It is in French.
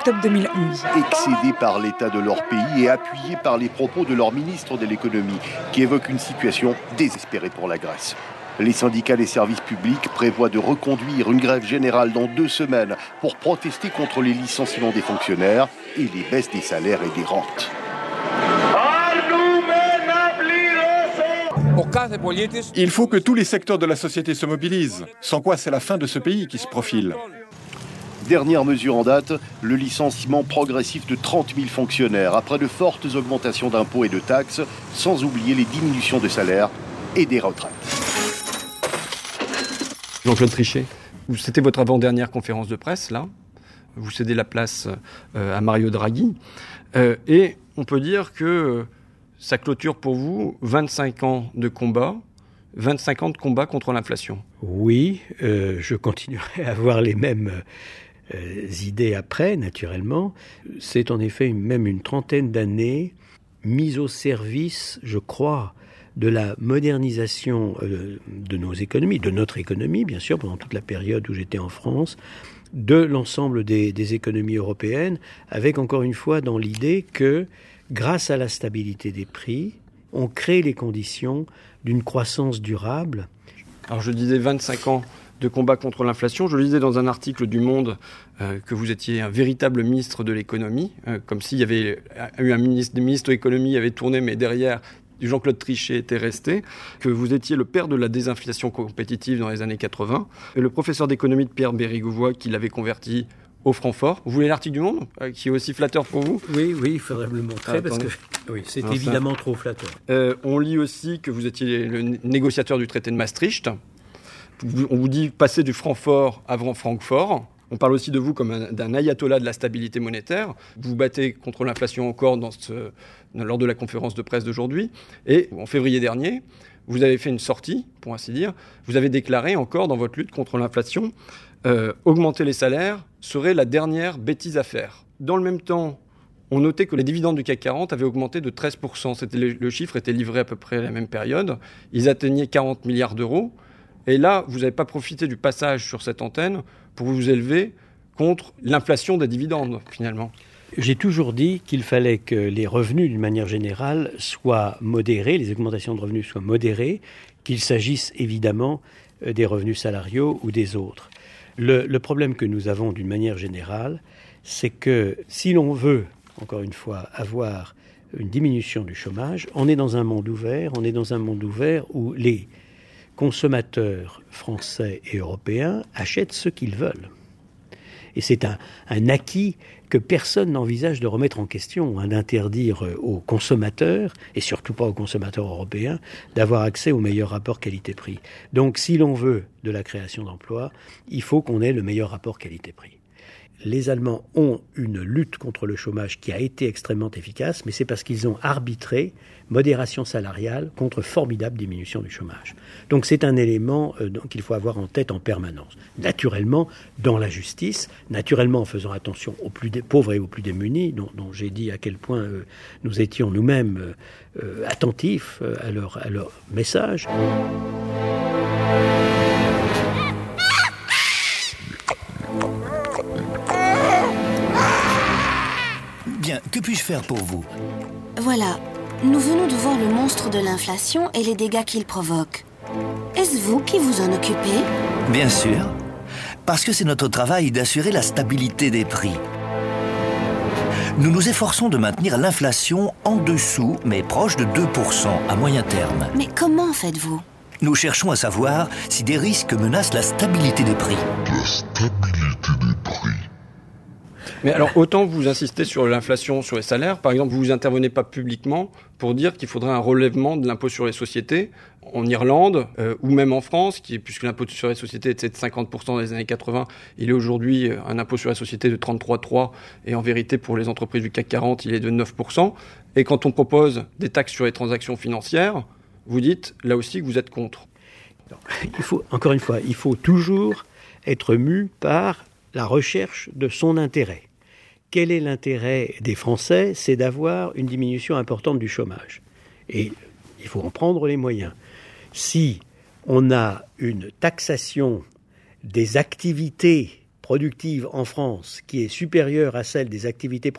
octobre 2011. Excédés par l'état de leur pays et appuyés par les propos de leur ministre de l'économie, qui évoque une situation désespérée pour la Grèce. Les syndicats des services publics prévoient de reconduire une grève générale dans 2 semaines pour protester contre les licenciements des fonctionnaires et les baisses des salaires et des rentes. Il faut que tous les secteurs de la société se mobilisent, sans quoi c'est la fin de ce pays qui se profile. Dernière mesure en date, le licenciement progressif de 30 000 fonctionnaires après de fortes augmentations d'impôts et de taxes, sans oublier les diminutions de salaires et des retraites. Jean-Claude Trichet, c'était votre avant-dernière conférence de presse, là. Vous cédez la place à Mario Draghi. Et on peut dire que ça clôture pour vous 25 ans de combat, 25 ans de combat contre l'inflation. Oui, je continuerai à avoir les mêmes idées après, naturellement. C'est en effet même une trentaine d'années mise au service, je crois, de la modernisation de nos économies, de notre économie, bien sûr, pendant toute la période où j'étais en France, de l'ensemble des économies européennes, avec encore une fois dans l'idée que, grâce à la stabilité des prix, on crée les conditions d'une croissance durable. Alors je disais 25 ans de combat contre l'inflation. Je lisais dans un article du Monde que vous étiez un véritable ministre de l'économie, comme s'il y avait eu un ministre de l'économie avait tourné, mais derrière Jean-Claude Trichet était resté, que vous étiez le père de la désinflation compétitive dans les années 80, et le professeur d'économie de Pierre Bérégovoy qui l'avait converti au franc fort. Vous voulez l'article du Monde, qui est aussi flatteur pour vous ? Oui, il faudrait me le montrer, parce que oui, c'est évidemment trop flatteur. On lit aussi que vous étiez le négociateur du traité de Maastricht. On vous dit passer du Francfort avant Francfort. On parle aussi de vous comme d'un ayatollah de la stabilité monétaire. Vous vous battez contre l'inflation encore lors de la conférence de presse d'aujourd'hui. Et en février dernier, vous avez fait une sortie, pour ainsi dire. Vous avez déclaré encore dans votre lutte contre l'inflation, augmenter les salaires serait la dernière bêtise à faire. Dans le même temps, on notait que les dividendes du CAC 40 avaient augmenté de 13%. Le chiffre était livré à peu près à la même période. Ils atteignaient 40 milliards d'euros. Et là, vous n'avez pas profité du passage sur cette antenne pour vous élever contre l'inflation des dividendes, finalement. J'ai toujours dit qu'il fallait que les revenus, d'une manière générale, soient modérés, les augmentations de revenus soient modérées, qu'il s'agisse évidemment des revenus salariaux ou des autres. Le problème que nous avons d'une manière générale, c'est que si l'on veut, encore une fois, avoir une diminution du chômage, on est dans un monde ouvert où les consommateurs français et européens achètent ce qu'ils veulent. Et c'est un acquis que personne n'envisage de remettre en question, d'interdire aux consommateurs, et surtout pas aux consommateurs européens, d'avoir accès au meilleur rapport qualité-prix. Donc si l'on veut de la création d'emplois, il faut qu'on ait le meilleur rapport qualité-prix. Les Allemands ont une lutte contre le chômage qui a été extrêmement efficace, mais c'est parce qu'ils ont arbitré modération salariale contre formidable diminution du chômage. Donc c'est un élément qu'il faut avoir en tête en permanence. Naturellement, dans la justice, naturellement en faisant attention aux plus pauvres et aux plus démunis, dont j'ai dit à quel point nous étions nous-mêmes attentifs à leur message. Bien, que puis-je faire pour vous ? Voilà, nous venons de voir le monstre de l'inflation et les dégâts qu'il provoque. Est-ce vous qui vous en occupez ? Bien sûr, parce que c'est notre travail d'assurer la stabilité des prix. Nous nous efforçons de maintenir l'inflation en dessous, mais proche de 2% à moyen terme. Mais comment faites-vous ? Nous cherchons à savoir si des risques menacent la stabilité des prix. La stabilité des prix. Mais alors, autant vous insistez sur l'inflation, sur les salaires, par exemple, vous intervenez pas publiquement pour dire qu'il faudrait un relèvement de l'impôt sur les sociétés en Irlande ou même en France, puisque l'impôt sur les sociétés était de 50% dans les années 80, il est aujourd'hui un impôt sur les sociétés de 33,3%, et en vérité, pour les entreprises du CAC 40, il est de 9%. Et quand on propose des taxes sur les transactions financières, vous dites, là aussi, que vous êtes contre. Encore une fois, il faut toujours être mu par la recherche de son intérêt. Quel est l'intérêt des Français ? C'est d'avoir une diminution importante du chômage. Et il faut en prendre les moyens. Si on a une taxation des activités productive en France qui est supérieure à celle des activités